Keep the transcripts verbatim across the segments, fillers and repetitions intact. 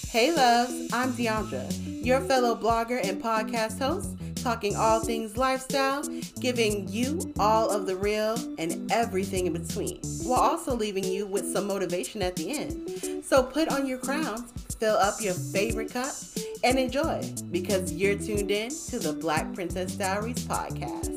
Hey loves, I'm Deandra, your fellow blogger and podcast host, talking all things lifestyle, giving you all of the real and everything in between, while also leaving you with some motivation at the end. So put on your crowns, fill up your favorite cup, and enjoy, because you're tuned in to the Black Princess Diaries podcast.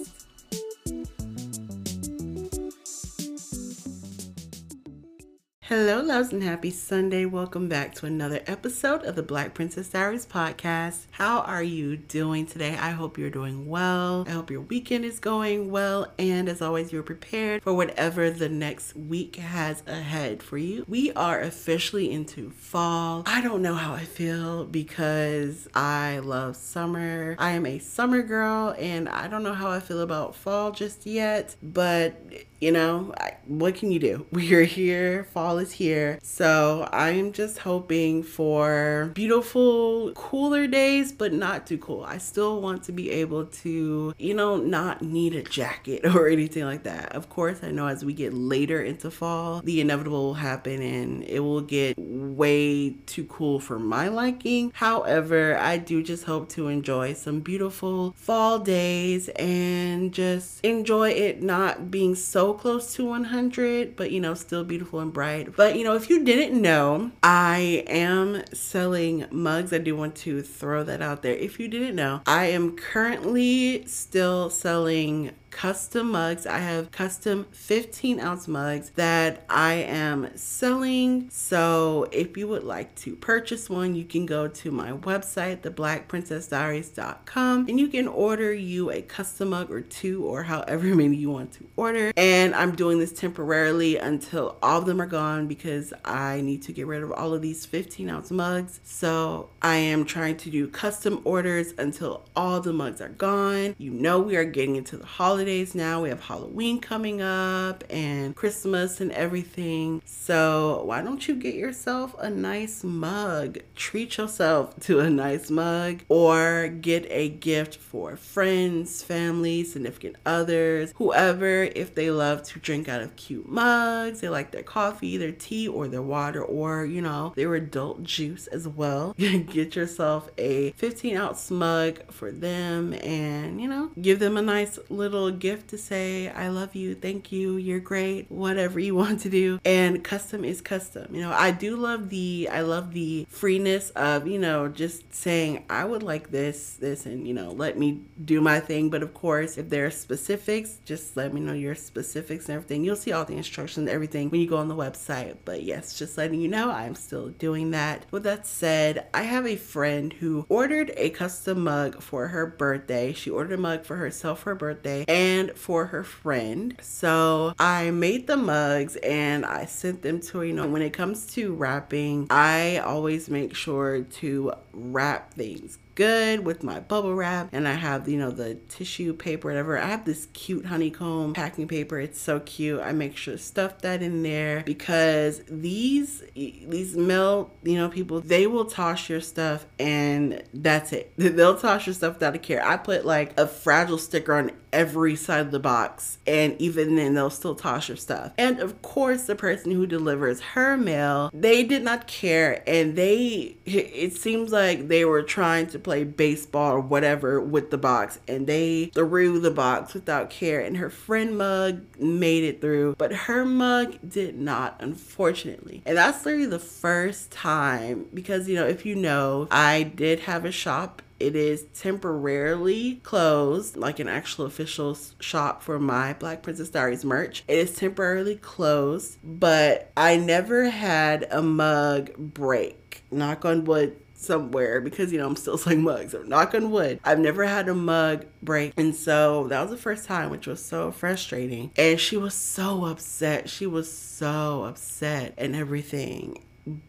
Hello, loves, and happy Sunday. Welcome back to another episode of the Black Princess Diaries podcast. How are you doing today? I hope you're doing well. I hope your weekend is going well. And as always, you're prepared for whatever the next week has ahead for you. We are officially into fall. I don't know how I feel because I love summer. I am a summer girl, and I don't know how I feel about fall just yet. But you know, I, what can you do? We are here. Fall is here. So I'm just hoping for beautiful, cooler days, but not too cool. I still want to be able to, you know, not need a jacket or anything like that. Of course, I know as we get later into fall, the inevitable will happen and it will get way too cool for my liking. However, I do just hope to enjoy some beautiful fall days and just enjoy it not being so close to one hundred, but you know, still beautiful and bright. But you know, if you didn't know, I am selling mugs. I do want to throw that out there. If you didn't know, I am currently still selling custom mugs. I have custom fifteen ounce mugs that I am selling. So if you would like to purchase one, you can go to my website, the black princess diaries dot com, and you can order you a custom mug or two, or however many you want to order. And I'm doing this temporarily until all of them are gone, because I need to get rid of all of these fifteen ounce mugs. So I am trying to do custom orders until all the mugs are gone. You know, we are getting into the holidays now. We have Halloween coming up and Christmas and everything. So why don't you get yourself a nice mug? Treat yourself to a nice mug, or get a gift for friends, family, significant others, whoever, if they love to drink out of cute mugs. They like their coffee, their tea, or their water, or you know, their adult juice as well. Get yourself a fifteen ounce mug for them, and you know, give them a nice little gift to say, I love you, thank you, you're great, whatever you want to do. And custom is custom. You know, I do love the, I love the freeness of, you know, just saying, I would like this, this, and, you know, let me do my thing. But of course, if there are specifics, just let me know your specifics and everything. You'll see all the instructions and everything when you go on the website. But yes, just letting you know, I'm still doing that. With that said, I have a friend who ordered a custom mug for her birthday. She ordered a mug for herself for her birthday and for her friend. So I made the mugs and I sent them to her. You know, when it comes to wrapping, I always make sure to wrap things good with my bubble wrap, and I have, you know, the tissue paper, whatever. I have this cute honeycomb packing paper. It's so cute. I make sure to stuff that in there, because these these male, you know, people, they will toss your stuff and that's it. They'll toss your stuff without a care. I put like a fragile sticker on every side of the box, and even then they'll still toss your stuff. And of course, the person who delivers her mail, they did not care, and they, it seems like they were trying to play baseball or whatever with the box, and they threw the box without care. And her friend mug made it through, but her mug did not, unfortunately. And that's literally the first time, because you know, if you know, I did have a shop. It is temporarily closed, like an actual official shop for my Black Princess Diaries merch. It is temporarily closed, but I never had a mug break. Knock on wood somewhere, because you know, I'm still selling mugs, so knock on wood. I've never had a mug break, and so that was the first time, which was so frustrating. And she was so upset. She was so upset and everything.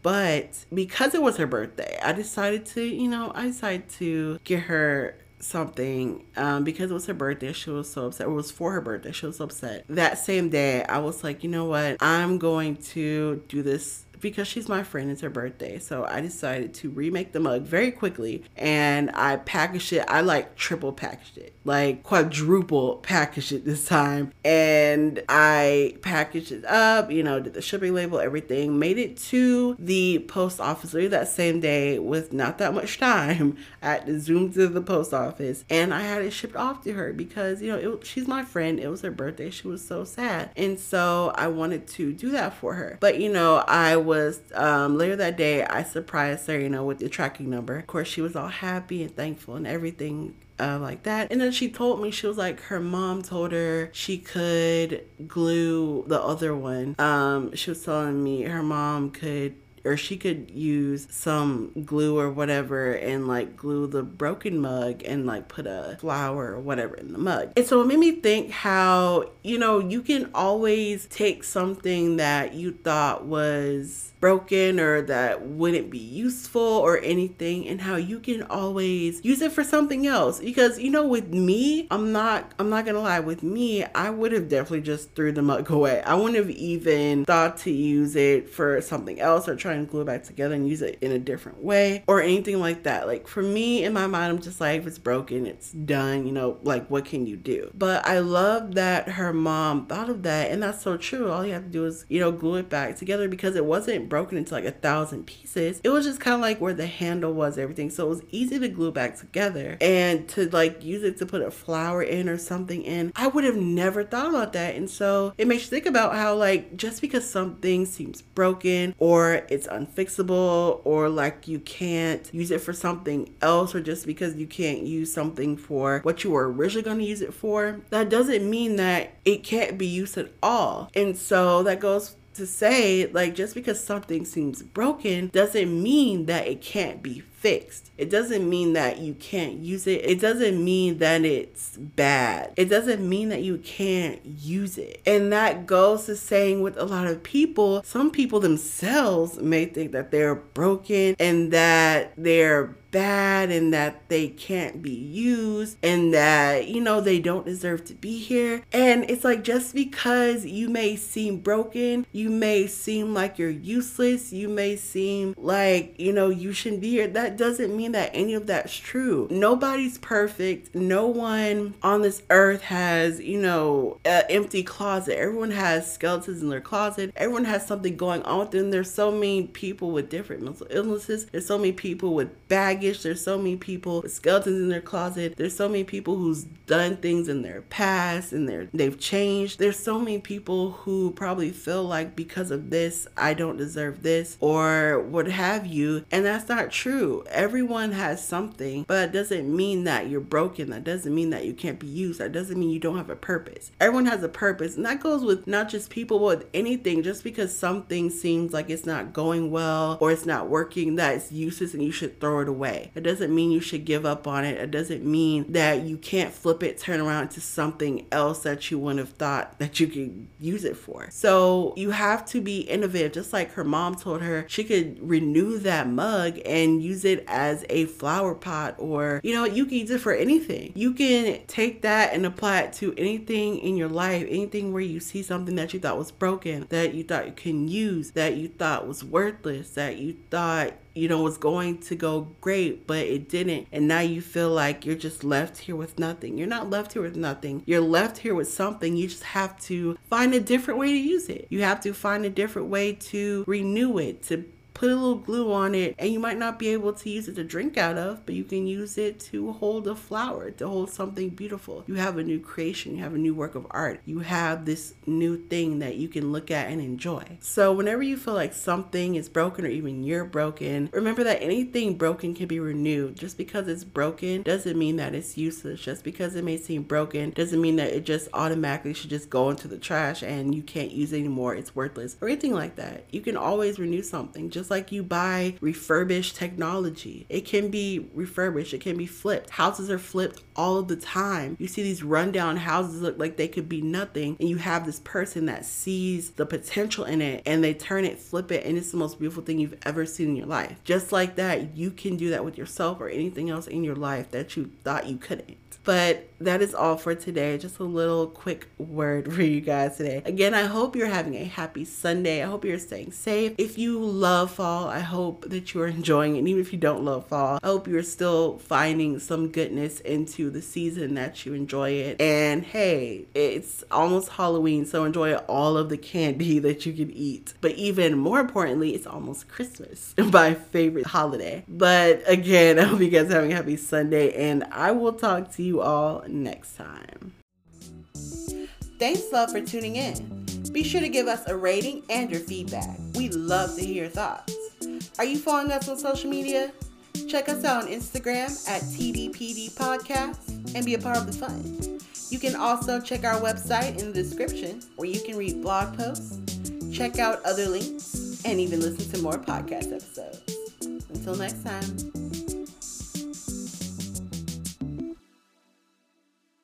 But because it was her birthday, I decided to, you know, I decided to get her something um, because it was her birthday. She was so upset. It was for her birthday. She was so upset. That same day, I was like, you know what? I'm going to do this because she's my friend, it's her birthday. So I decided to remake the mug very quickly, and I packaged it. I like triple packaged it, like quadruple packaged it this time. And I packaged it up, you know, did the shipping label, everything, made it to the post office later that same day with not that much time. I had to zoom to the post office and I had it shipped off to her because, you know, it, she's my friend. It was her birthday. She was so sad. And so I wanted to do that for her. But, you know, I was, um, later that day, I surprised her, you know, with the tracking number. Of course, she was all happy and thankful and everything. Uh, like that. And then she told me, she was like, her mom told her she could glue the other one. Um, she was telling me her mom could, or she could use some glue or whatever and like glue the broken mug and like put a flower or whatever in the mug. And so it made me think how, you know, you can always take something that you thought was broken or that wouldn't be useful or anything, and how you can always use it for something else. Because, you know, with me, I'm not I'm not gonna lie, with me, I would have definitely just threw the mug away. I wouldn't have even thought to use it for something else or try and glue it back together and use it in a different way or anything like that. Like, for me, in my mind, I'm just like, if it's broken, it's done, you know, like, what can you do? But I love that her mom thought of that, and that's so true. All you have to do is, you know, glue it back together, because it wasn't broken into like a thousand pieces. It was just kind of like where the handle was, everything. So it was easy to glue back together, and to like use it to put a flower in or something in. I would have never thought about that. And so it makes you think about how, like, just because something seems broken or it's unfixable or like you can't use it for something else, or just because you can't use something for what you were originally going to use it for, that doesn't mean that it can't be used at all. And so that goes to say, like, just because something seems broken doesn't mean that it can't be fixed. It doesn't mean that you can't use it. It doesn't mean that it's bad. It doesn't mean that you can't use it. And that goes to saying, with a lot of people, some people themselves may think that they're broken and that they're bad and that they can't be used and that, you know, they don't deserve to be here. And it's like, just because you may seem broken, you may seem like you're useless, you may seem like, you know, you shouldn't be here, that doesn't mean that any of that's true. Nobody's perfect. No one on this earth has, you know, an empty closet. Everyone has skeletons in their closet. Everyone has something going on with them. There's so many people with different mental illnesses. There's so many people with baggage. There's so many people with skeletons in their closet. There's so many people who's done things in their past and they're, they've changed. There's so many people who probably feel like, because of this, I don't deserve this or what have you. And that's not true. Everyone has something, but that doesn't mean that you're broken. That doesn't mean that you can't be used. That doesn't mean you don't have a purpose. Everyone has a purpose. And that goes with not just people, but with anything. Just because something seems like it's not going well or it's not working, that it's useless and you should throw it away. It doesn't mean you should give up on it. It doesn't mean that you can't flip it, turn around to something else that you wouldn't have thought that you could use it for. So you have to be innovative. Just like her mom told her she could renew that mug and use it as a flower pot, or, you know, you can use it for anything. You can take that and apply it to anything in your life, anything where you see something that you thought was broken, that you thought you can use, that you thought was worthless, that you thought, you know, was going to go great, but it didn't. And now you feel like you're just left here with nothing. You're not left here with nothing. You're left here with something. You just have to find a different way to use it. You have to find a different way to renew it, to put a little glue on it, and you might not be able to use it to drink out of, but you can use it to hold a flower, to hold something beautiful. You have a new creation, you have a new work of art, you have this new thing that you can look at and enjoy. So whenever you feel like something is broken or even you're broken, remember that anything broken can be renewed. Just because it's broken doesn't mean that it's useless. Just because it may seem broken doesn't mean that it just automatically should just go into the trash and you can't use it anymore, it's worthless, or anything like that. You can always renew something. Just like you buy refurbished technology, it can be refurbished, it can be flipped. Houses are flipped all of the time. You see these rundown houses look like they could be nothing, and you have this person that sees the potential in it and they turn it, flip it, and it's the most beautiful thing you've ever seen in your life. Just like that, you can do that with yourself or anything else in your life that you thought you couldn't. But that is all for today. Just a little quick word for you guys today. Again, I hope you're having a happy Sunday. I hope you're staying safe. If you love fall, I hope that you're enjoying it. And even if you don't love fall, I hope you're still finding some goodness into the season, that you enjoy it. And hey, it's almost Halloween, so enjoy all of the candy that you can eat. But even more importantly, it's almost Christmas, my favorite holiday. But again, I hope you guys are having a happy Sunday, and I will talk to you all next time. Thanks, love, for tuning in. Be sure to give us a rating and your feedback. We love to hear your thoughts. Are you following us on social media? Check us out on Instagram at T D P D Podcast and be a part of the fun. You can also check our website in the description, where you can read blog posts, check out other links, and even listen to more podcast episodes. Until next time.